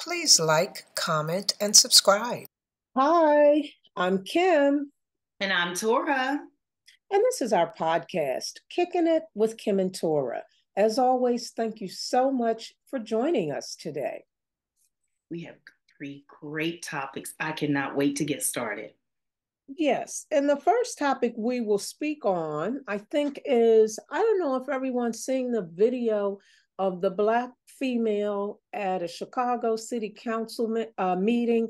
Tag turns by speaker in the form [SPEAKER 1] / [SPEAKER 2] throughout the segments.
[SPEAKER 1] Please like, comment, and subscribe.
[SPEAKER 2] Hi, I'm Kim,
[SPEAKER 3] And I'm Tora.
[SPEAKER 2] and this is our podcast, Kicking It with Kim and Tora. As always, thank you so much for joining us today.
[SPEAKER 3] We have three great topics. I cannot wait to get started.
[SPEAKER 2] Yes, and the first topic we will speak on, I think, is I don't know if everyone's seen the video of the Black female at a Chicago City Council meeting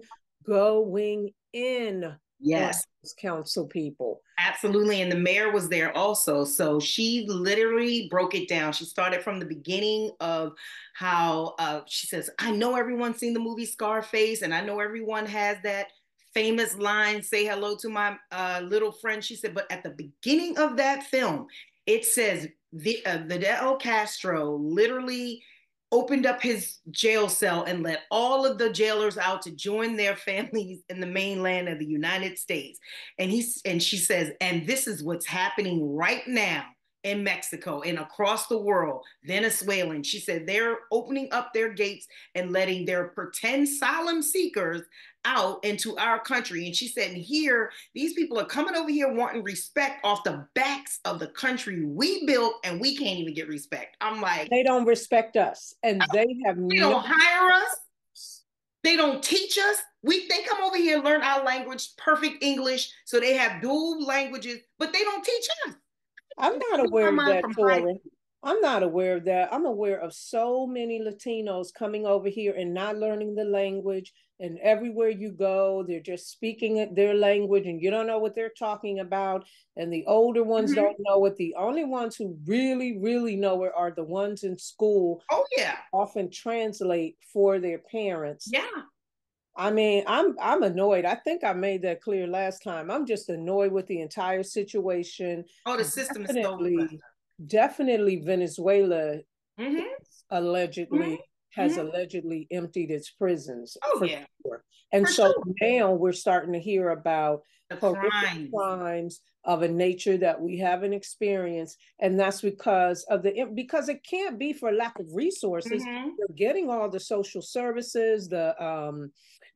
[SPEAKER 2] going in on
[SPEAKER 3] Yes,
[SPEAKER 2] those council people.
[SPEAKER 3] absolutely. And the mayor was there also. So she literally broke it down. She started from the beginning of how she says, I know everyone's seen the movie Scarface, and I know everyone has that famous line, say hello to my little friend. She said, but at the beginning of that film, it says Fidel Castro literally opened up his jail cell and let all of the jailers out to join their families in the mainland of the United States. And she says, and this is what's happening right now in Mexico and across the world, Venezuelan. She said they're opening up their gates and letting their pretend asylum seekers out into our country. And she said, and here, these people are coming over here wanting respect off the backs of the country we built, and we can't even get respect. I'm like,
[SPEAKER 2] They don't respect us, and they have
[SPEAKER 3] they
[SPEAKER 2] no.
[SPEAKER 3] don't hire us. They don't teach us. They come over here, learn our language, perfect English, so they have dual languages, but they don't teach us.
[SPEAKER 2] I'm not aware of that,
[SPEAKER 3] From
[SPEAKER 2] Tori. I'm not aware of that. I'm aware of so many Latinos coming over here and not learning the language. And everywhere you go, they're just speaking their language and you don't know what they're talking about. And the older ones don't know it. The only ones who really, really know it are the ones in school.
[SPEAKER 3] Oh, yeah.
[SPEAKER 2] Often translate for their parents.
[SPEAKER 3] Yeah.
[SPEAKER 2] I mean, I'm annoyed. I think I made that clear last time. I'm just annoyed with the entire situation.
[SPEAKER 3] Oh, the system is so
[SPEAKER 2] Definitely Venezuela
[SPEAKER 3] mm-hmm.
[SPEAKER 2] allegedly has allegedly emptied its prisons.
[SPEAKER 3] Oh, yeah.
[SPEAKER 2] Sure. And now we're starting to hear about
[SPEAKER 3] the
[SPEAKER 2] crimes of a nature that we haven't experienced, and that's because because it can't be for lack of resources. They're getting all the social services, the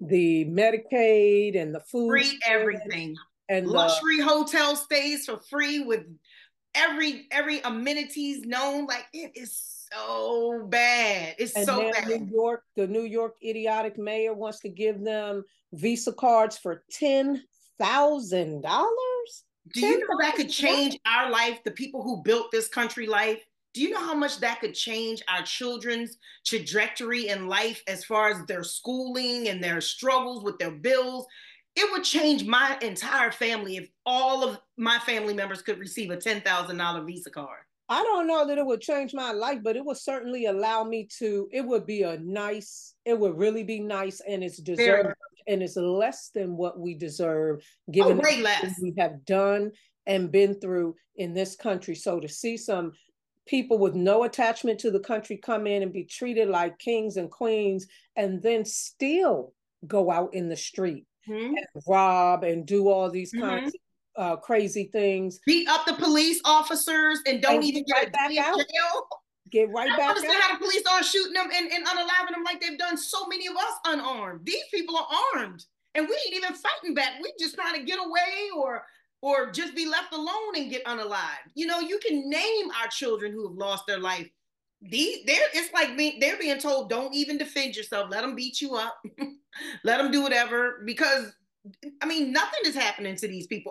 [SPEAKER 2] Medicaid and the food,
[SPEAKER 3] free everything,
[SPEAKER 2] and
[SPEAKER 3] luxury hotel stays for free with every amenities known. Like, it is so bad. It's
[SPEAKER 2] and
[SPEAKER 3] so
[SPEAKER 2] now
[SPEAKER 3] bad.
[SPEAKER 2] the New York idiotic mayor wants to give them Visa cards for $10,000.
[SPEAKER 3] Do you know that could change our life, the people who built this country life? Do you know how much that could change our children's trajectory in life as far as their schooling and their struggles with their bills? It would change my entire family if all of my family members could receive a $10,000 Visa card.
[SPEAKER 2] I don't know that it would change my life, but it would certainly allow me to, it would really be nice, and it's deserved, and it's less than what we deserve, given
[SPEAKER 3] way less
[SPEAKER 2] we have done and been through in this country. So to see some people with no attachment to the country come in and be treated like kings and queens, and then still go out in the street and rob and do all these kinds of crazy things,
[SPEAKER 3] beat up the police officers, and don't even get back out. Jail.
[SPEAKER 2] Get right back out.
[SPEAKER 3] I understand how the police are shooting them and unaliving them like they've done so many of us unarmed. These people are armed, and we ain't even fighting back. We just trying to get away or just be left alone and get unalived. You know, you can name our children who have lost their life. It's like they're being told, don't even defend yourself. Let them beat you up. Let them do whatever, because I mean, nothing is happening to these people.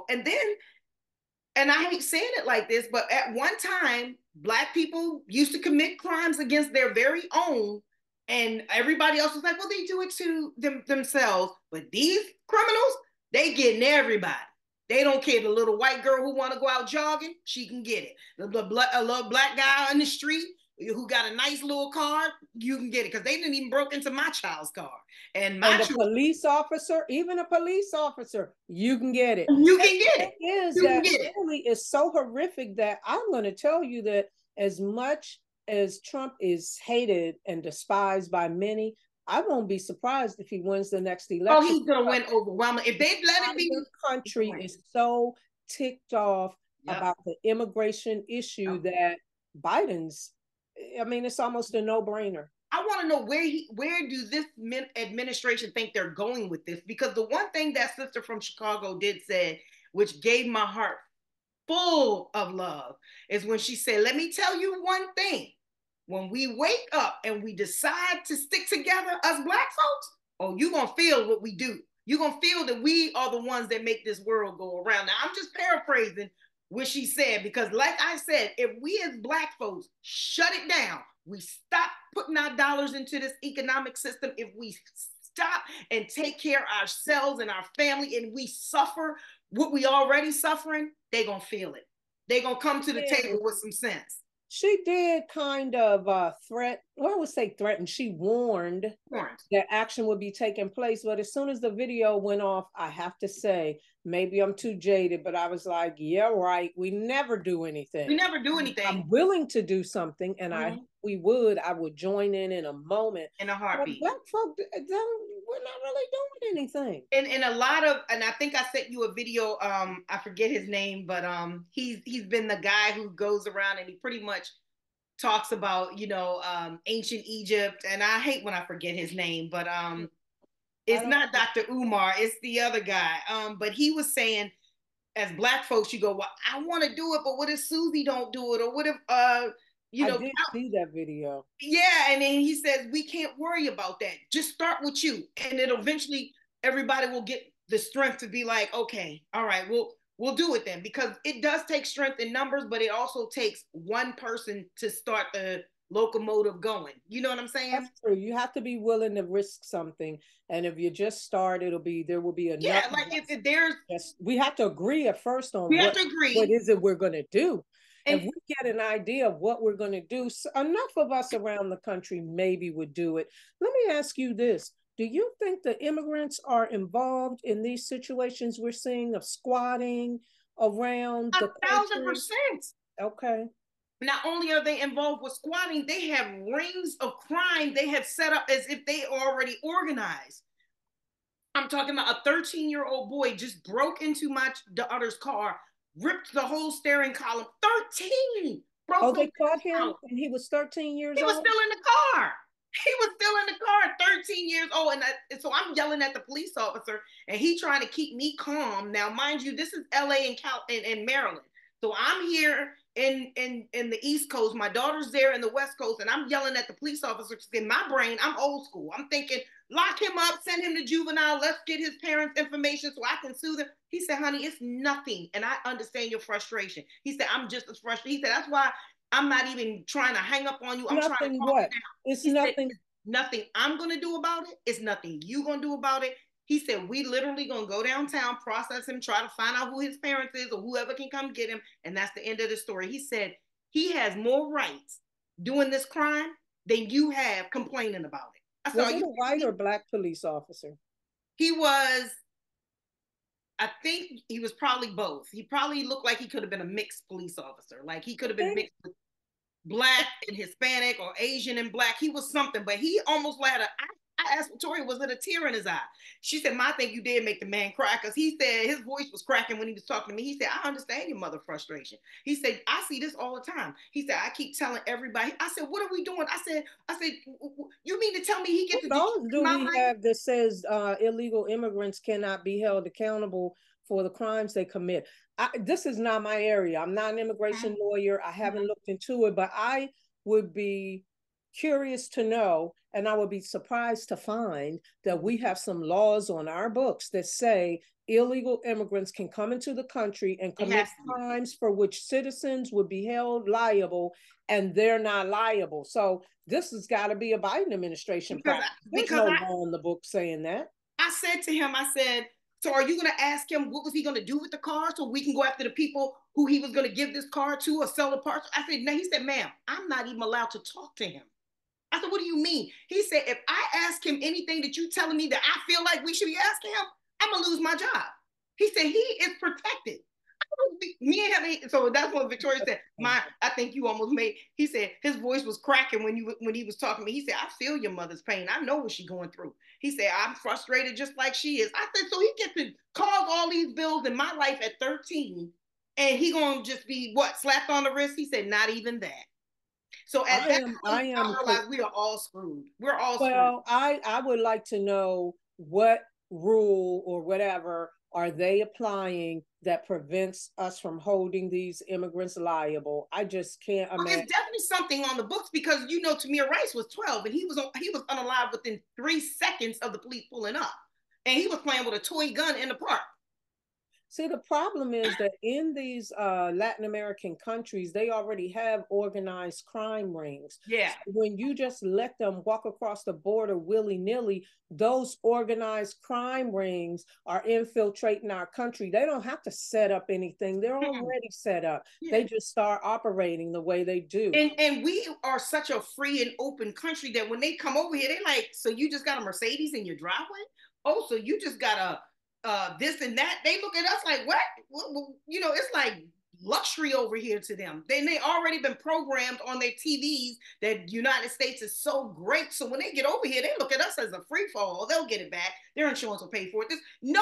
[SPEAKER 3] And I hate saying it like this, but at one time, Black people used to commit crimes against their very own, and everybody else was like, well, they do it to themselves. But these criminals, they getting everybody. They don't care. The little white girl who want to go out jogging, she can get it. A little Black guy on the street who got a nice little car, you can get it, because they didn't even broke into my child's car. And
[SPEAKER 2] police officer, even a police officer, you can get it.
[SPEAKER 3] You can get
[SPEAKER 2] it. Really is so horrific that I'm going to tell you that as much as Trump is hated and despised by many, I won't be surprised if he wins the next election.
[SPEAKER 3] Oh, he's going to win overwhelming. If they let it be.
[SPEAKER 2] The country is so ticked off about the immigration issue that Biden's, I mean, it's almost a no-brainer.
[SPEAKER 3] I want want to know where do this administration think they're going with this? Because the one thing that sister from Chicago did say, which gave my heart full of love, is when she said, let me tell you one thing. When we wake up and we decide to stick together, us Black folks, oh, you're going to feel what we do. You're going to feel that we are the ones that make this world go around. Now, I'm just paraphrasing what she said, because like I said, if we as Black folks shut it down, we stop putting our dollars into this economic system, if we stop and take care of ourselves and our family, and we suffer what we already suffering, they're going to feel it. They're going to come to the table with some sense.
[SPEAKER 2] She did kind of threaten, well, I would say threaten. She warned that action would be taking place. But as soon as the video went off, I have to say, maybe I'm too jaded, but I was like, yeah, right. We never do anything.
[SPEAKER 3] We never do anything.
[SPEAKER 2] I'm willing to do something, and I would join in a moment.
[SPEAKER 3] In a heartbeat.
[SPEAKER 2] But Black folk, we're not really doing anything.
[SPEAKER 3] And a lot of, and I think I sent you a video, I forget his name, but he's been the guy who goes around and he pretty much talks about, ancient Egypt. And I hate when I forget his name, but it's not Dr. Umar, it's the other guy. But he was saying, as Black folks, you go, well, I want to do it, but what if Susie don't do it? Or what if I did
[SPEAKER 2] see that video.
[SPEAKER 3] Yeah, and then he says, we can't worry about that. Just start with you. And then eventually everybody will get the strength to be like, okay, all right, we'll do it then. Because it does take strength in numbers, but it also takes one person to start the locomotive going. You know what I'm saying?
[SPEAKER 2] That's true. You have to be willing to risk something. And if you just start, there will be enough.
[SPEAKER 3] Yeah, like if there's...
[SPEAKER 2] we have to agree at first on
[SPEAKER 3] what
[SPEAKER 2] is it we're going to do. And if we get an idea of what we're going to do, enough of us around the country maybe would do it. Let me ask you this. Do you think the immigrants are involved in these situations we're seeing of squatting around the country?
[SPEAKER 3] 1,000%.
[SPEAKER 2] Okay.
[SPEAKER 3] Not only are they involved with squatting, they have rings of crime they have set up as if they are already organized. I'm talking about a 13-year-old boy just broke into my daughter's car, ripped the whole steering column. 13!
[SPEAKER 2] They caught him and he was 13 years old?
[SPEAKER 3] He was still in the car. He was still in the car, 13 years old. And so I'm yelling at the police officer, and he trying to keep me calm. Now, mind you, this is LA and Maryland. So I'm here in the East Coast. My daughter's there in the West Coast, and I'm yelling at the police officer. In my brain, I'm old school. I'm thinking, lock him up, send him to juvenile. Let's get his parents' information so I can sue them. He said, honey, it's nothing. And I understand your frustration. He said, I'm just as frustrated. He said, that's why I'm not even trying to hang up on you. I'm trying to calm you down.
[SPEAKER 2] It's nothing.
[SPEAKER 3] Nothing I'm going to do about it. It's nothing you going to do about it. He said, we literally going to go downtown, process him, try to find out who his parents is or whoever can come get him. And that's the end of the story. He said he has more rights doing this crime than you have complaining about it.
[SPEAKER 2] Was he a white or Black police officer?
[SPEAKER 3] He was, I think he was probably both. He probably looked like he could have been a mixed police officer. Like he could have been mixed with Black and Hispanic or Asian and Black. He was something, but he almost had I asked Victoria, was it a tear in his eye? She said, I think you did make the man cry, because he said his voice was cracking when he was talking to me. He said, I understand your mother's frustration. He said, I see this all the time. He said, I keep telling everybody. I said, what are we doing? I said, you mean to tell me he gets to
[SPEAKER 2] do we have that says illegal immigrants cannot be held accountable for the crimes they commit? This is not my area. I'm not an immigration lawyer. I haven't looked into it, but I would be curious to know, and I would be surprised to find that we have some laws on our books that say illegal immigrants can come into the country and commit crimes for which citizens would be held liable, and they're not liable. So this has got to be a Biden administration practice. There's no law in the book saying that.
[SPEAKER 3] I said to him, I said, so are you going to ask him what was he going to do with the car so we can go after the people who he was going to give this car to or sell the parts? I said, no. He said, ma'am, I'm not even allowed to talk to him. I said, what do you mean? He said, if I ask him anything that you telling me that I feel like we should be asking him, I'm going to lose my job. He said, he is protected. Me and him, so that's what Victoria said. I think you almost made, he said his voice was cracking when he was talking to me. He said, I feel your mother's pain. I know what she's going through. He said, I'm frustrated just like she is. I said, so he gets to cause all these bills in my life at 13, and he gonna just be, what, slapped on the wrist? He said, not even that. So at that
[SPEAKER 2] I
[SPEAKER 3] point,
[SPEAKER 2] am,
[SPEAKER 3] I realized we are all screwed. We're all screwed.
[SPEAKER 2] well, I would like to know what rule or whatever are they applying that prevents us from holding these immigrants liable. I just can't
[SPEAKER 3] Well,
[SPEAKER 2] imagine.
[SPEAKER 3] it's definitely something on the books because you know Tamir Rice was 12 and he was unalive within 3 seconds of the police pulling up, and he was playing with a toy gun in the park.
[SPEAKER 2] See, the problem is that in these Latin American countries, they already have organized crime rings.
[SPEAKER 3] Yeah.
[SPEAKER 2] So when you just let them walk across the border willy-nilly, those organized crime rings are infiltrating our country. They don't have to set up anything. They're already set up.
[SPEAKER 3] Yeah.
[SPEAKER 2] They just start operating the way they do.
[SPEAKER 3] And we are such a free and open country that when they come over here, they like, so you just got a Mercedes in your driveway? Oh, so you just got a this and that. They look at us like, what? You know, it's like luxury over here to them. They already been programmed on their TVs that United States is so great. So when they get over here, they look at us as a free fall. They'll get it back. Their insurance will pay for it.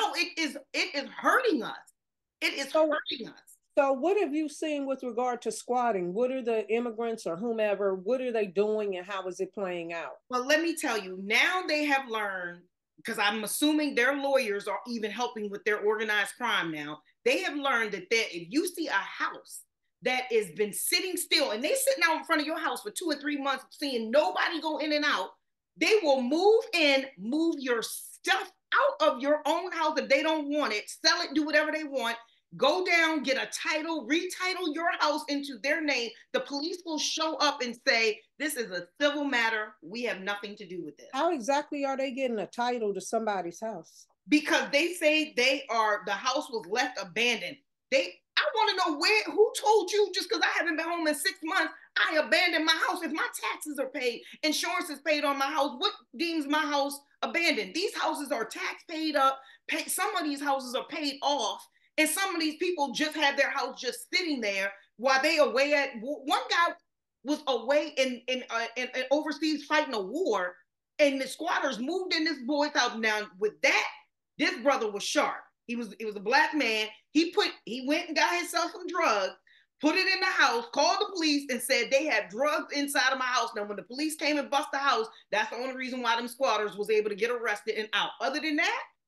[SPEAKER 3] It is hurting us. It is hurting us.
[SPEAKER 2] So what have you seen with regard to squatting? What are the immigrants or whomever, what are they doing and how is it playing out?
[SPEAKER 3] Well, let me tell you, now they have learned, because I'm assuming their lawyers are even helping with their organized crime now. They have learned that if you see a house that has been sitting still and they sitting out in front of your house for 2 or 3 months, seeing nobody go in and out, they will move in, move your stuff out of your own house if they don't want it, sell it, do whatever they want, go down, get a title, retitle your house into their name. The police will show up and say, this is a civil matter. We have nothing to do with this.
[SPEAKER 2] How exactly are they getting a title to somebody's house?
[SPEAKER 3] Because they say the house was left abandoned. I want to know who told you, just because I haven't been home in 6 months, I abandoned my house. If my taxes are paid, insurance is paid on my house, what deems my house abandoned? These houses are tax paid up. Some of these houses are paid off. And some of these people just have their house just sitting there while they away at, one guy was away in overseas fighting a war, and the squatters moved in this boy's house. Now with that, this brother was sharp. It was a black man. He went and got himself some drugs, put it in the house, called the police and said they had drugs inside of my house. Now when the police came and bust the house, that's the only reason why them squatters was able to get arrested and out. Other than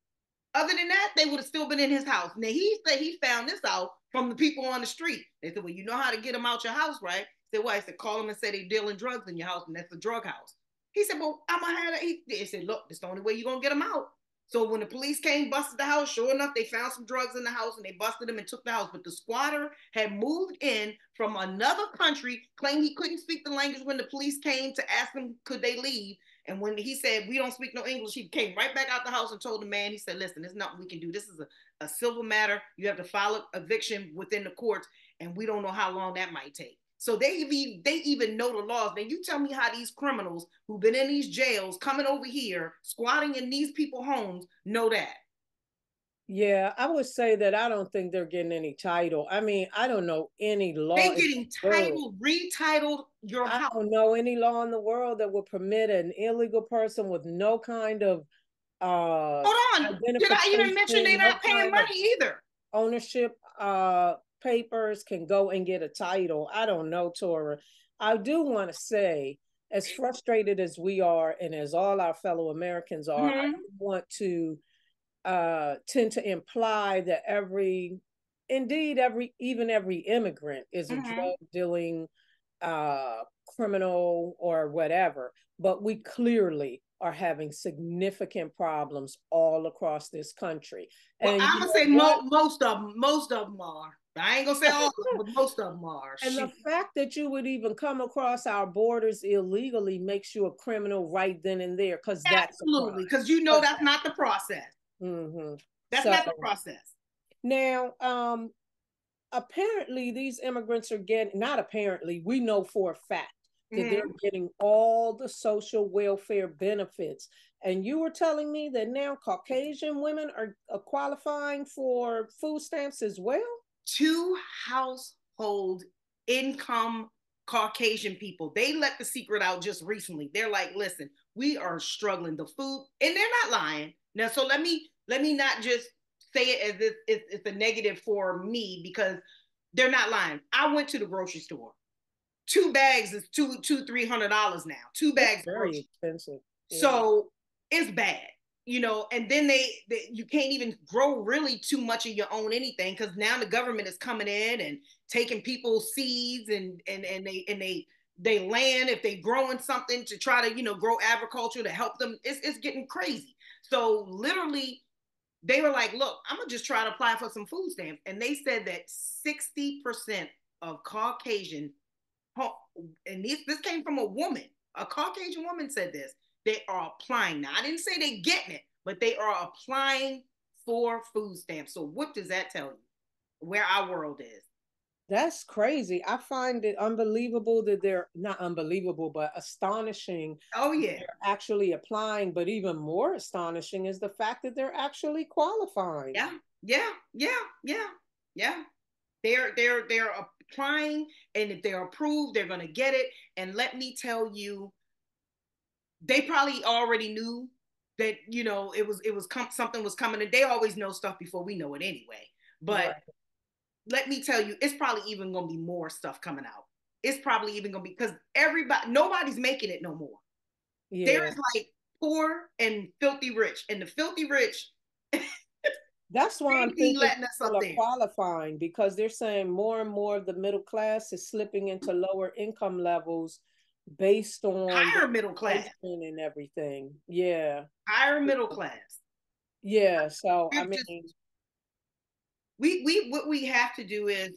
[SPEAKER 3] that, they would have still been in his house. Now, he said he found this out from the people on the street. They said, well, you know how to get them out your house, right? He said, well, I said, call them and say they're dealing drugs in your house, and that's a drug house. He said, well, I'm going to have that. They said, look, that's the only way you're going to get them out. So when the police came, busted the house, sure enough, they found some drugs in the house, and they busted them and took the house. But the squatter had moved in from another country, claimed he couldn't speak the language when the police came to ask him, could they leave? And when he said, we don't speak no English, he came right back out the house and told the man, he said, listen, there's nothing we can do. This is a civil matter. You have to file an eviction within the courts, and we don't know how long that might take. So they even know the laws. Now you tell me how these criminals who've been in these jails coming over here, squatting in these people's homes, know that.
[SPEAKER 2] Yeah, I would say that I don't think they're getting any title. I mean, I don't know any law.
[SPEAKER 3] They're getting titled, retitled your house.
[SPEAKER 2] I don't know any law in the world that would permit an illegal person with no kind of
[SPEAKER 3] hold on. Did I even mention they're not paying money either?
[SPEAKER 2] Ownership papers can go and get a title. I don't know, Tora. I do want to say, as frustrated as we are and as all our fellow Americans are, I want to tend to imply that every immigrant is a drug dealing criminal or whatever, but we clearly are having significant problems all across this country.
[SPEAKER 3] Well, and I'm gonna say most of them are. I ain't gonna say all of them, but most of them are.
[SPEAKER 2] And the fact that you would even come across our borders illegally makes you a criminal right then and there, because that's
[SPEAKER 3] absolutely, because you know that's not the process. That's not the process.
[SPEAKER 2] Now, apparently these immigrants are getting, not apparently, we know for a fact that they're getting all the social welfare benefits. And you were telling me that now Caucasian women are qualifying for food stamps as well?
[SPEAKER 3] 2 household income Caucasian people. They let the secret out just recently. They're like, listen, we are struggling. The food, and they're not lying. Now, so let me not just say it as if it's a negative for me, because they're not lying. I went to the grocery store 2 bags is $200-$300 now. 2 bags.
[SPEAKER 2] Very expensive.
[SPEAKER 3] Yeah. So it's bad, you know, and then you can't even grow really too much of your own anything, because now the government is coming in and taking people's seeds and they land if they growing something to try to, you know, grow agriculture to help them. It's getting crazy. So literally they were like, look, I'm gonna just try to apply for some food stamps. And they said that 60% of Caucasian, and this came from a woman, a Caucasian woman said this, they are applying. Now, I didn't say they getting it, but they are applying for food stamps. So what does that tell you? Where our world is.
[SPEAKER 2] That's crazy. I find it unbelievable that they're not unbelievable, but astonishing.
[SPEAKER 3] Oh, yeah.
[SPEAKER 2] They're actually applying, but even more astonishing is the fact that they're actually qualifying.
[SPEAKER 3] Yeah. They're applying, and if they're approved, they're going to get it. And let me tell you, they probably already knew that, you know, something was coming, and they always know stuff before we know it anyway. But right. Let me tell you, it's probably even going to be more stuff coming out. It's probably even going to be, because nobody's making it no more. Yeah. There's like poor and filthy rich, and the filthy rich.
[SPEAKER 2] That's why I'm thinking people are qualifying, because they're saying more and more of the middle class is slipping into lower income levels based on
[SPEAKER 3] higher middle class
[SPEAKER 2] and everything. Yeah.
[SPEAKER 3] Higher middle class.
[SPEAKER 2] Yeah. So I mean,
[SPEAKER 3] what we have to do is,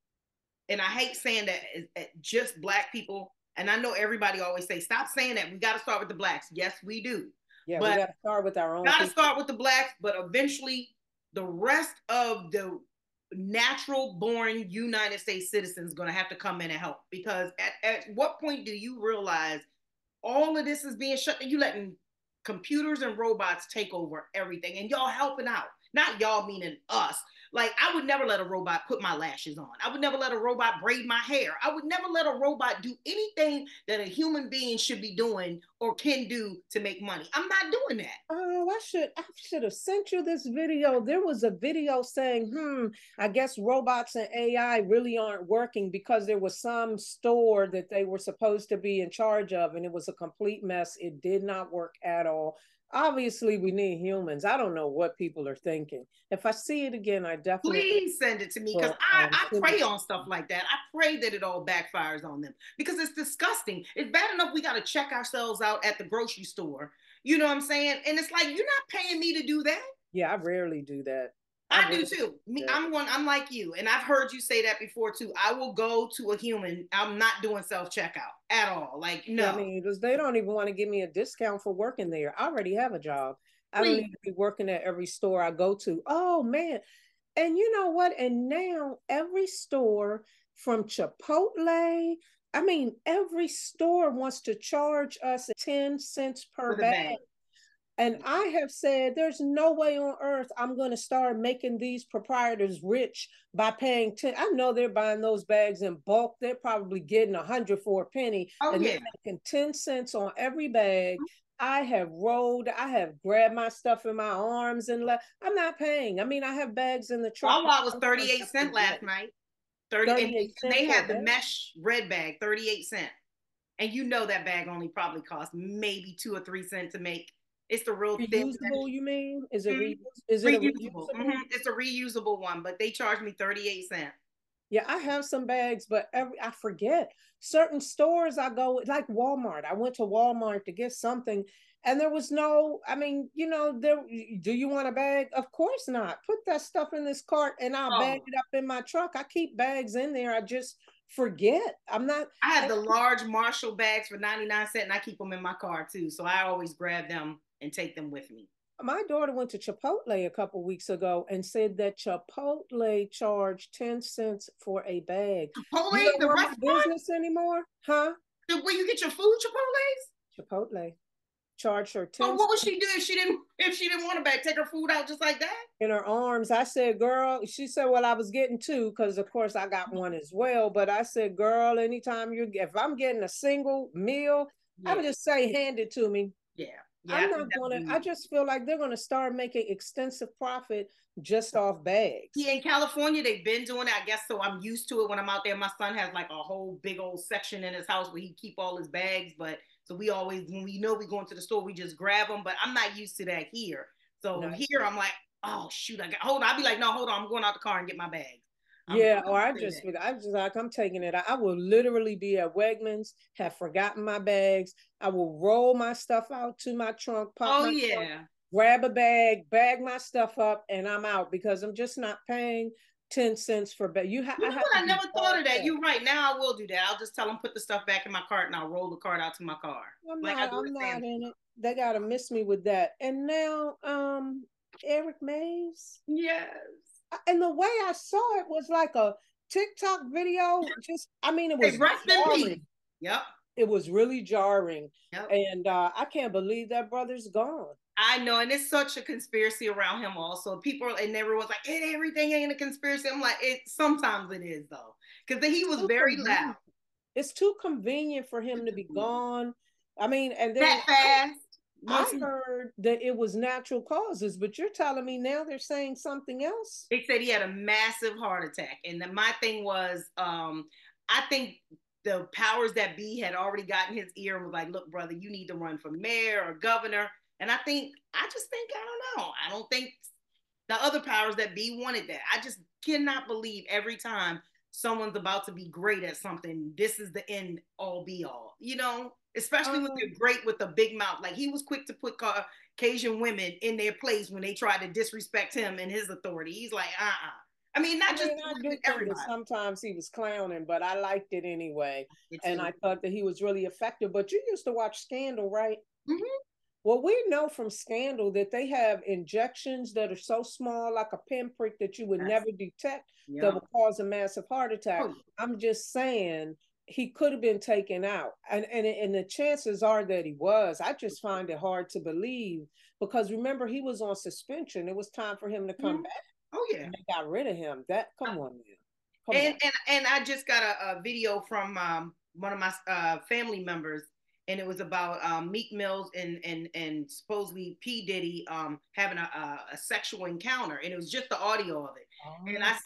[SPEAKER 3] and I hate saying that, just Black people, and I know everybody always say, stop saying that, we got to start with the Blacks. Yes, we do.
[SPEAKER 2] Yeah, but we got to start with our own.
[SPEAKER 3] Got to start with the Blacks, but eventually the rest of the natural born United States citizens going to have to come in and help, because at what point do you realize all of this is being shut down? You letting computers and robots take over everything, and y'all helping out. Not y'all meaning us. Like, I would never let a robot put my lashes on. I would never let a robot braid my hair. I would never let a robot do anything that a human being should be doing or can do to make money. I'm not doing that.
[SPEAKER 2] Oh, I should have sent you this video. There was a video saying, I guess robots and AI really aren't working, because there was some store that they were supposed to be in charge of, and it was a complete mess. It did not work at all. Obviously, we need humans. I don't know what people are thinking. If I see it again, I definitely...
[SPEAKER 3] Please send it to me, because I pray on stuff like that. I pray that it all backfires on them, because it's disgusting. It's bad enough we got to check ourselves out at the grocery store. You know what I'm saying? And it's like, you're not paying me to do that.
[SPEAKER 2] Yeah, I rarely do that.
[SPEAKER 3] I do too. I'm like you, and I've heard you say that before too. I will go to a human. I'm not doing self-checkout at all. Like, no.
[SPEAKER 2] Yeah, I mean, because they don't even want to give me a discount for working there. I already have a job. I don't need to be working at every store I go to. Oh man. And you know what? And now every store, from Chipotle, I mean, every store wants to charge us 10 cents per bag. And I have said, there's no way on earth I'm going to start making these proprietors rich by paying 10. I know they're buying those bags in bulk. They're probably getting 100 for a penny. And they're making 10 cents on every bag. I have grabbed my stuff in my arms and left. I'm not paying. I mean, I have bags in the truck.
[SPEAKER 3] Wawa was 38 cents last night. 38 cents. They had the mesh red bag, 38 cents. And you know that bag only probably cost maybe 2 or 3 cents to make. It's the real
[SPEAKER 2] reusable, you mean? Is it reusable?
[SPEAKER 3] It's a reusable one, but they charged me 38 cents.
[SPEAKER 2] Yeah, I have some bags, but I forget. Certain stores I go, like Walmart. I went to Walmart to get something, and there was no, I mean, you know, do you want a bag? Of course not. Put that stuff in this cart and I'll bag it up in my truck. I keep bags in there. I just forget. I
[SPEAKER 3] have the large Marshall bags for 99 cents, and I keep them in my car too. So I always grab them and take them with me.
[SPEAKER 2] My daughter went to Chipotle a couple weeks ago and said that Chipotle charged 10 cents for a bag.
[SPEAKER 3] Chipotle ain't the restaurant
[SPEAKER 2] business anymore, huh?
[SPEAKER 3] Where you get your food,
[SPEAKER 2] Chipotle charged her 10
[SPEAKER 3] cents. What would she do if she didn't want a bag? Take her food out just like that?
[SPEAKER 2] In her arms. I said, girl, she said, well, I was getting 2, because of course I got one as well. But I said, girl, anytime if I'm getting a single meal, I would just say, hand it to me.
[SPEAKER 3] Yeah. Yeah,
[SPEAKER 2] I'm not gonna, I just feel like they're gonna start making extensive profit just off bags.
[SPEAKER 3] Yeah, in California, they've been doing it, I guess, so I'm used to it when I'm out there. My son has like a whole big old section in his house where he keep all his bags, but so we always, when we know we go into the store, we just grab them, but I'm not used to that here. So here I'm like, oh shoot, hold on. I'll be like, no, hold on, I'm going out the car and get my bags.
[SPEAKER 2] Yeah, or I just like, I'm taking it. I will literally be at Wegmans, have forgotten my bags. I will roll my stuff out to my trunk, pop my trunk, grab a bag, bag my stuff up, and I'm out because I'm just not paying 10 cents for bag.
[SPEAKER 3] I never thought of that. You're right. Now I will do that. I'll just tell them put the stuff back in my cart and I'll roll the cart out to my car.
[SPEAKER 2] I'm not in it. They gotta miss me with that. And now, Eric Mays.
[SPEAKER 3] Yes.
[SPEAKER 2] And the way I saw it was like a TikTok video. It was jarring.
[SPEAKER 3] Yep.
[SPEAKER 2] It was really jarring. Yep. And I can't believe that brother's gone.
[SPEAKER 3] I know, and it's such a conspiracy around him also. People, and everyone's like, everything ain't a conspiracy. I'm like, sometimes it is though. Because he was very loud.
[SPEAKER 2] It's too convenient for him to be gone. And then
[SPEAKER 3] that fast.
[SPEAKER 2] I heard that it was natural causes, but you're telling me now they're saying something else?
[SPEAKER 3] They said he had a massive heart attack. And my thing was, I think the powers that be had already gotten his ear and was like, look, brother, you need to run for mayor or governor. And I don't think the other powers that be wanted that. I just cannot believe every time someone's about to be great at something, this is the end all be all, especially when they're great with a big mouth. Like he was quick to put Caucasian women in their place when they tried to disrespect him and his authority. He's like, I do think that
[SPEAKER 2] sometimes he was clowning, but I liked it anyway. And I thought that he was really effective. But you used to watch Scandal, right?
[SPEAKER 3] Mm-hmm.
[SPEAKER 2] Well, we know from Scandal that they have injections that are so small, like a pinprick, that you would never detect that would cause a massive heart attack. Oh. I'm just saying he could have been taken out. And the chances are that he was. I just find it hard to believe because remember, he was on suspension. It was time for him to come back.
[SPEAKER 3] Oh, yeah.
[SPEAKER 2] And they got rid of him. Come on,
[SPEAKER 3] man. And I just got a video from one of my family members. And it was about Meek Mills and supposedly P. Diddy having a sexual encounter. And it was just the audio of it. Oh, and I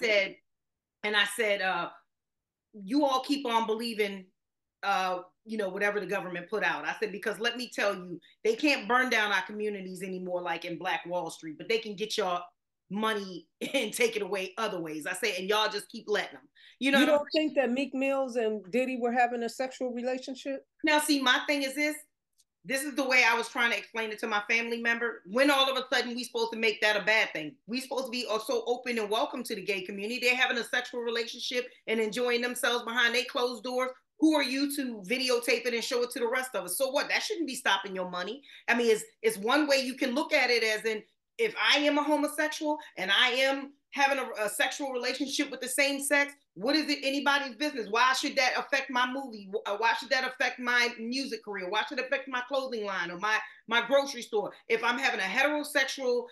[SPEAKER 3] said, you all keep on believing, whatever the government put out. I said, because let me tell you, they can't burn down our communities anymore like in Black Wall Street, but they can get y'all money and take it away other ways. I say, and y'all just keep letting them.
[SPEAKER 2] You don't think that Meek Mills and Diddy were having a sexual relationship?
[SPEAKER 3] Now, see, my thing is this is the way I was trying to explain it to my family member. When all of a sudden we supposed to make that a bad thing? We supposed to be so open and welcome to the gay community. They're having a sexual relationship and enjoying themselves behind their closed doors. Who are you to videotape it and show it to the rest of us? So what? That shouldn't be stopping your money. It's one way you can look at it as in, if I am a homosexual and I am having a sexual relationship with the same sex, what is it anybody's business? Why should that affect my movie? Why should that affect my music career? Why should it affect my clothing line or my grocery store? If I'm having a heterosexual,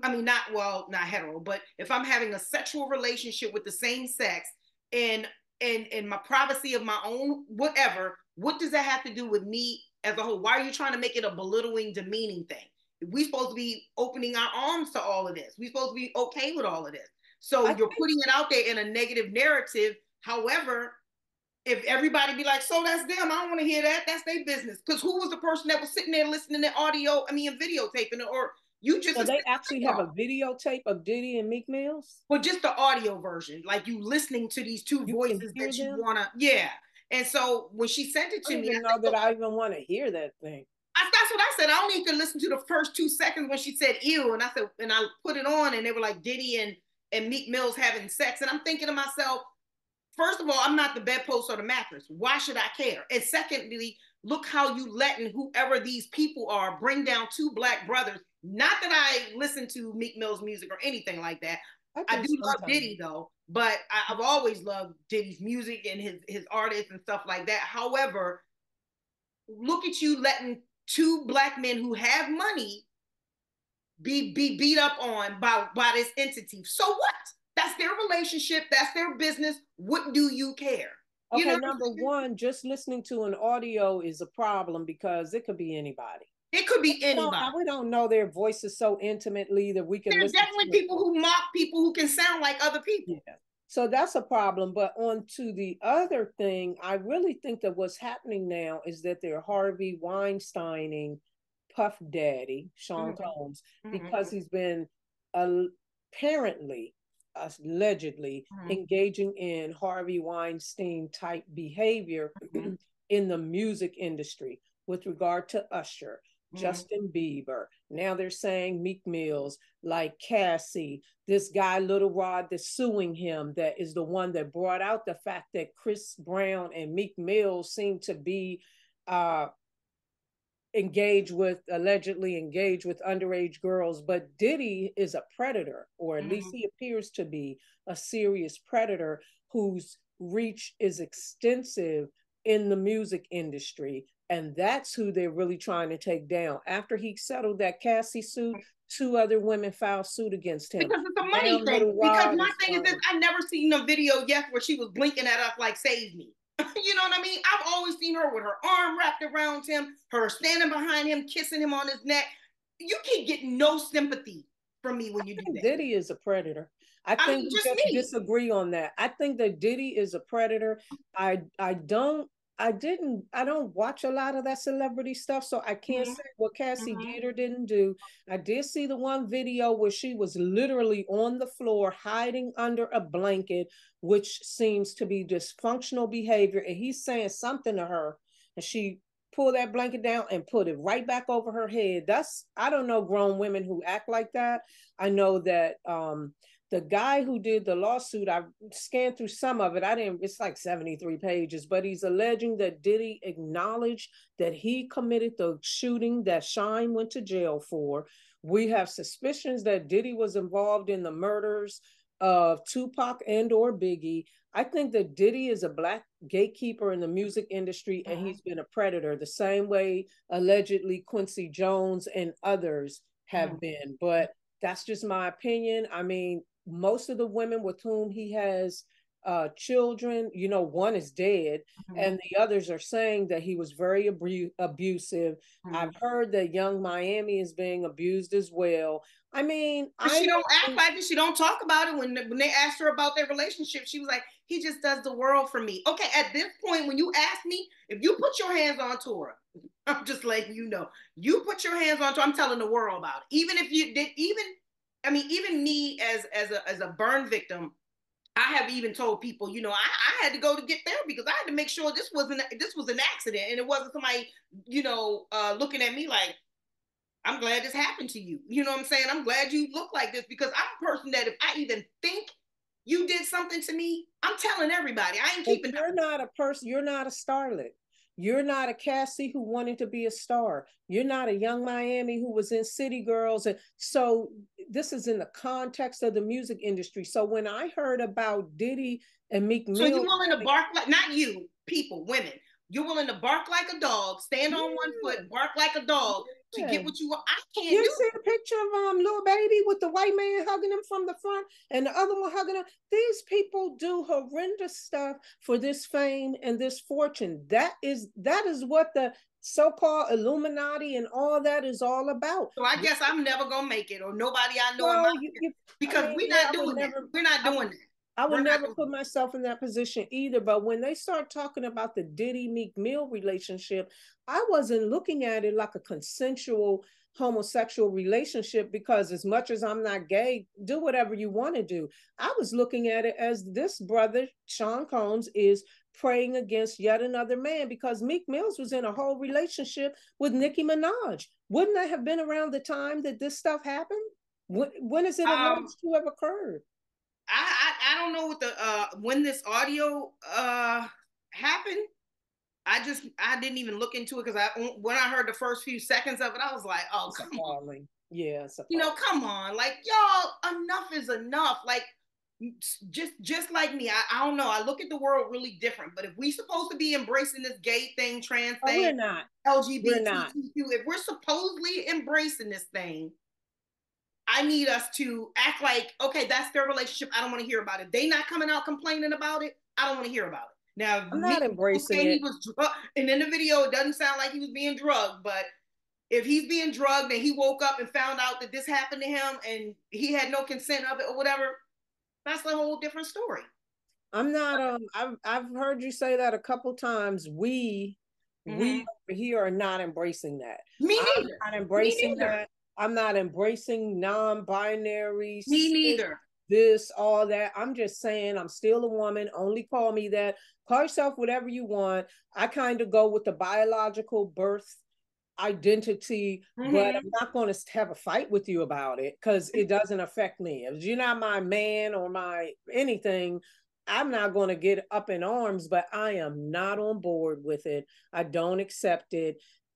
[SPEAKER 3] not hetero, but if I'm having a sexual relationship with the same sex and my privacy of my own, whatever, what does that have to do with me as a whole? Why are you trying to make it a belittling, demeaning thing? We're supposed to be opening our arms to all of this. We're supposed to be okay with all of this. So you're putting it out there in a negative narrative. However, if everybody be like, so that's them, I don't want to hear that. That's their business. Because who was the person that was sitting there listening to audio, and videotaping it? Or you just...
[SPEAKER 2] So they actually have a videotape of Diddy and Meek Mills?
[SPEAKER 3] Well, just the audio version. Like you listening to these two voices that you want to... Yeah. And so when she sent it to me...
[SPEAKER 2] I even want to hear that thing.
[SPEAKER 3] That's what I said. I only could listen to the first 2 seconds when she said ew. And I said, and I put it on and they were like Diddy and Meek Mills having sex. And I'm thinking to myself, first of all, I'm not the bedpost or the mattress. Why should I care? And secondly, look how you letting whoever these people are bring down 2 Black brothers. Not that I listen to Meek Mill's music or anything like that. I do love Diddy though, but I've always loved Diddy's music and his artists and stuff like that. However, look at you letting 2 Black men who have money be beat up on by this entity. So what? That's their relationship. That's their business. What do you care?
[SPEAKER 2] Okay, number one, just listening to an audio is a problem because it could be anybody.
[SPEAKER 3] It could be anybody.
[SPEAKER 2] We don't know their voices so intimately that we can
[SPEAKER 3] There's
[SPEAKER 2] listen
[SPEAKER 3] definitely
[SPEAKER 2] to
[SPEAKER 3] people who mock people who can sound like other people.
[SPEAKER 2] Yeah. So that's a problem. But on to the other thing, I really think that what's happening now is that they're Harvey Weinsteining Puff Daddy, Sean Combs, because he's been apparently, allegedly engaging in Harvey Weinstein type behavior in the music industry with regard to Usher, Justin Bieber. Now they're saying Meek Mills, like Cassie, this guy Little Rod that's suing him, that is the one that brought out the fact that Chris Brown and Meek Mills seem to be allegedly engaged with underage girls. But Diddy is a predator, or at least he appears to be a serious predator whose reach is extensive in the music industry. And that's who they're really trying to take down. After he settled that Cassie suit, 2 other women filed suit against him.
[SPEAKER 3] Because it's a money thing. Because my thing is this, I never seen a video yet where she was blinking at us like, save me. You know what I mean? I've always seen her with her arm wrapped around him, her standing behind him, kissing him on his neck. You can't get no sympathy from me when you do that.
[SPEAKER 2] Diddy is a predator. I think we just disagree on that. I think that Diddy is a predator. I don't watch a lot of that celebrity stuff, so I can't say what Cassie did or didn't do. I did see the one video where she was literally on the floor hiding under a blanket, which seems to be dysfunctional behavior. And he's saying something to her, and she pulled that blanket down and put it right back over her head. I don't know grown women who act like that. I know that the guy who did the lawsuit, I scanned through some of it. It's like 73 pages, but he's alleging that Diddy acknowledged that he committed the shooting that Shyne went to jail for. We have suspicions that Diddy was involved in the murders of Tupac and or Biggie. I think that Diddy is a black gatekeeper in the music industry, and he's been a predator the same way allegedly Quincy Jones and others have been. But that's just my opinion. I mean, most of the women with whom he has children, one is dead, and the others are saying that he was very abusive. I've heard that Young Miami is being abused as well. I mean,
[SPEAKER 3] she don't act like it. She don't talk about it. When they asked her about their relationship, she was like, he just does the world for me. Okay, at this point, when you ask me, if you put your hands on Tora, I'm just letting you know, you put your hands on Tora, I'm telling the world about it. Even if you did, even me as a burn victim, I have even told people, I had to go to get therapy because I had to make sure this was an accident and it wasn't somebody, looking at me like, I'm glad this happened to you. You know what I'm saying? I'm glad you look like this, because I'm a person that if I even think you did something to me, I'm telling everybody. I ain't keeping.
[SPEAKER 2] You're not a person. You're not a starlet. You're not a Cassie who wanted to be a star. You're not a Young Miami who was in City Girls. And so this is in the context of the music industry. So when I heard about Diddy and Meek Mill.
[SPEAKER 3] So you're willing to bark like, not you, people, women. You're willing to bark like a dog, stand on one foot, bark like a dog to get what you want. I can't.
[SPEAKER 2] You see the picture of Lil Baby with the white man hugging him from the front and the other one hugging him. These people do horrendous stuff for this fame and this fortune. That is what the so-called Illuminati and all that is all about.
[SPEAKER 3] So I guess I'm never gonna make it, or nobody I know because we're not doing that. We're not doing that.
[SPEAKER 2] I would never put myself in that position either. But when they start talking about the Diddy Meek Mill relationship, I wasn't looking at it like a consensual homosexual relationship, because as much as I'm not gay, do whatever you want to do. I was looking at it as this brother, Sean Combs, is praying against yet another man, because Meek Mills was in a whole relationship with Nicki Minaj. Wouldn't that have been around the time that this stuff happened? When is it alleged to have occurred?
[SPEAKER 3] I don't know what when this audio happened. I didn't even look into it, because when I heard the first few seconds of it, I was like, oh, come on.
[SPEAKER 2] Yeah,
[SPEAKER 3] come on, like, y'all, enough is enough. Like, just like me, I don't know. I look at the world really different. But if we supposed to be embracing this gay thing, trans thing,
[SPEAKER 2] we're not.
[SPEAKER 3] LGBTQ, if we're supposedly embracing this thing, I need us to act like, okay, that's their relationship. I don't want to hear about it. They not coming out complaining about it. I don't want to hear about it. Now,
[SPEAKER 2] I'm not embracing it.
[SPEAKER 3] He was and in the video, it doesn't sound like he was being drugged, but If he's being drugged and he woke up and found out that this happened to him and he had no consent of it or whatever, that's a whole different story.
[SPEAKER 2] I'm not I've heard you say that a couple times. We over here are not embracing that.
[SPEAKER 3] Me
[SPEAKER 2] I'm
[SPEAKER 3] neither.
[SPEAKER 2] not embracing
[SPEAKER 3] Me neither.
[SPEAKER 2] that. I'm not embracing non-binary.
[SPEAKER 3] Me neither.
[SPEAKER 2] This, all that. I'm just saying I'm still a woman. Only call me that. Call yourself whatever you want. I kind of go with the biological birth identity, but I'm not going to have a fight with you about it because it doesn't affect me. If you're not my man or my anything, I'm not going to get up in arms, but I am not on board with it. I don't accept it.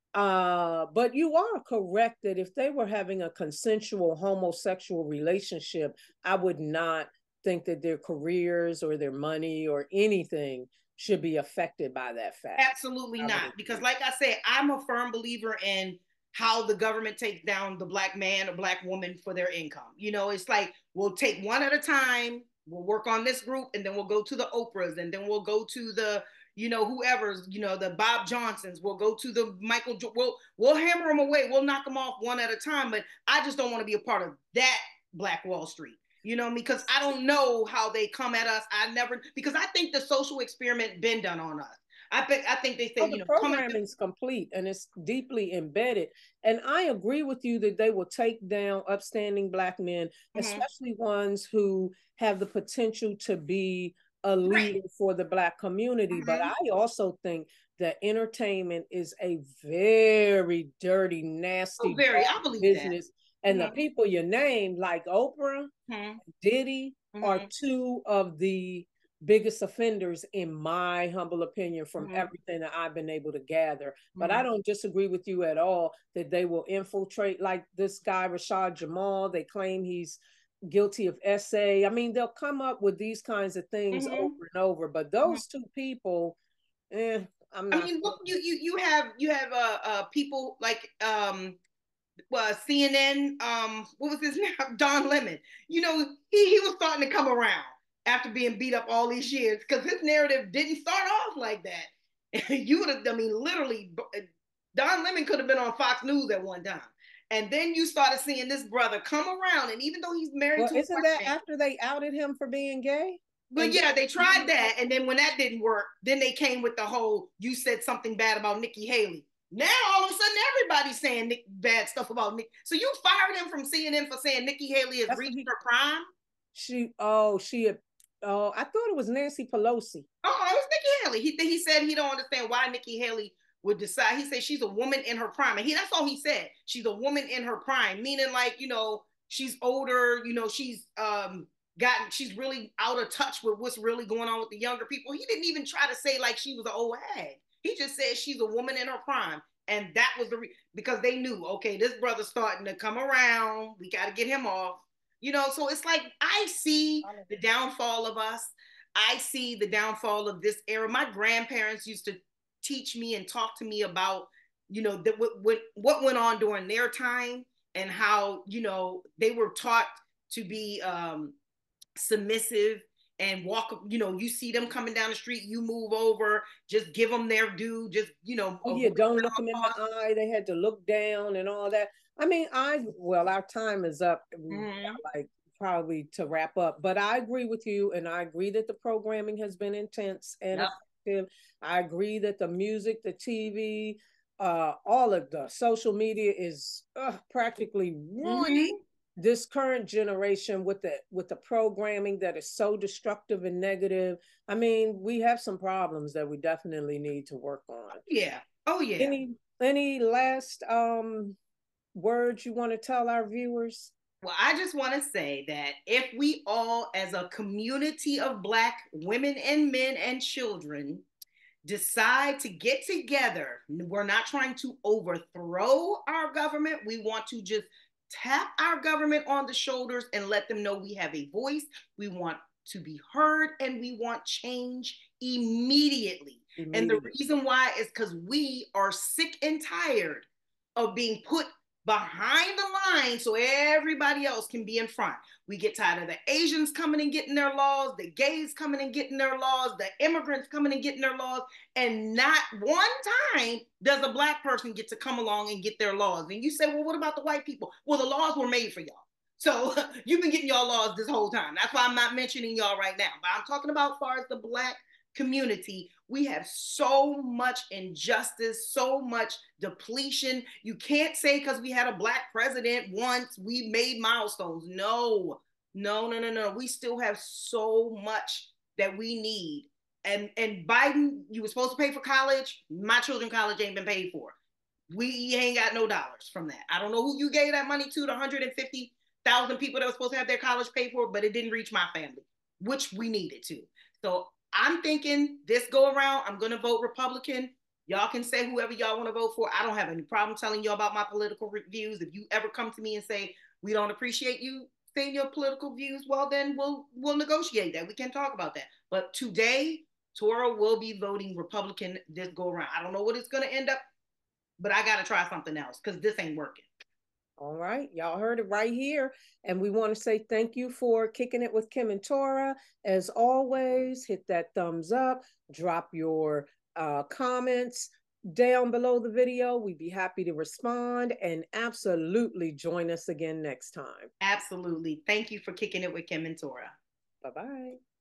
[SPEAKER 2] But you are correct that if they were having a consensual homosexual relationship, I would not think that their careers or their money or anything should be affected by that fact.
[SPEAKER 3] Absolutely not. Because like I said, I'm a firm believer in how the government takes down the Black man or Black woman for their income. You know, it's like, we'll take one at a time. We'll work on this group and then we'll go to the Oprahs and then we'll go to the, you know, whoever's, you know, the Bob Johnsons. We'll go to the Michael, we'll hammer them away. We'll knock them off one at a time. But I just don't want to be a part of that Black Wall Street. You know, because I don't know how they come at us. Because I think the social experiment been done on us. I think they say,
[SPEAKER 2] the programming's complete and it's deeply embedded. And I agree with you that they will take down upstanding Black men, especially ones who have the potential to be a leader for the Black community. But I also think that entertainment is a very dirty, nasty business.
[SPEAKER 3] That.
[SPEAKER 2] And the people you named, like Oprah, Diddy, are two of the biggest offenders, in my humble opinion, from everything that I've been able to gather. But I don't disagree with you at all that they will infiltrate, like this guy, Rashad Jamal. They claim he's guilty of SA. I mean, they'll come up with these kinds of things over and over. But those two people, I'm not.
[SPEAKER 3] I mean, look, you have people like CNN, what was his name? Don Lemon. You know, he was starting to come around after being beat up all these years because his narrative didn't start off like that. You would have, I mean, literally, Don Lemon could have been on Fox News at one time. And then you started seeing this brother come around, and even though he's married to
[SPEAKER 2] isn't that after they outed him for being gay?
[SPEAKER 3] But yeah, they tried that, and then when that didn't work, then they came with the whole, you said something bad about Nikki Haley. Now all of a sudden everybody's saying bad stuff about Nick. So you fired him from CNN for saying Nikki Haley has reached her prime?
[SPEAKER 2] I thought it was Nancy Pelosi.
[SPEAKER 3] Oh, it was Nikki Haley. He said he don't understand why Nikki Haley would decide. He said she's a woman in her prime. And that's all he said. She's a woman in her prime, meaning like, you know, she's older, you know, she's really out of touch with what's really going on with the younger people. He didn't even try to say like she was an old hag. He just said she's a woman in her prime. And that was because they knew, okay, this brother's starting to come around. We got to get him off. You know, so it's like, I see the downfall of us. I see the downfall of this era. My grandparents used to teach me and talk to me about, you know, what went on during their time and how, you know, they were taught to be submissive and walk, you know, you see them coming down the street, you move over, just give them their due, just, you know.
[SPEAKER 2] Oh, yeah, don't look them in the eye. They had to look down and all that. I mean, our time is up, like probably to wrap up, but I agree with you. And I agree that the programming has been intense and effective. I agree that the music, the TV, all of the social media is practically ruining this current generation with the programming that is so destructive and negative. I mean, we have some problems that we definitely need to work on.
[SPEAKER 3] Yeah. Oh yeah.
[SPEAKER 2] Any last words you want to tell our viewers?
[SPEAKER 3] Well, I just want to say that if we all, as a community of Black women and men and children, decide to get together, we're not trying to overthrow our government. We want to just tap our government on the shoulders and let them know we have a voice. We want to be heard and we want change immediately. And the reason why is because we are sick and tired of being put behind the line so everybody else can be in front. We get tired of the Asians coming and getting their laws, the gays coming and getting their laws, the immigrants coming and getting their laws, and not one time does a Black person get to come along and get their laws. And you say, well, what about the white people? Well, the laws were made for y'all. So you've been getting y'all laws this whole time. That's why I'm not mentioning y'all right now. But I'm talking about as far as the Black community, we have so much injustice, so much depletion. You can't say because we had a Black president once, we made milestones. No. We still have so much that we need. And Biden, you were supposed to pay for college. My children's college ain't been paid for. We ain't got no dollars from that. I don't know who you gave that money to, the 150,000 people that were supposed to have their college paid for, but it didn't reach my family, which we needed to. So I'm thinking this go around, I'm going to vote Republican. Y'all can say whoever y'all want to vote for. I don't have any problem telling you about my political views. If you ever come to me and say, we don't appreciate you saying your political views, well, then we'll negotiate that. We can talk about that. But today, Tora will be voting Republican this go around. I don't know what it's going to end up, but I got to try something else because this ain't working.
[SPEAKER 2] All right, y'all heard it right here. And we want to say thank you for kicking it with Kim and Tora. As always, hit that thumbs up, drop your comments down below the video. We'd be happy to respond, and absolutely join us again next time.
[SPEAKER 3] Absolutely. Thank you for kicking it with Kim and Tora.
[SPEAKER 2] Bye-bye.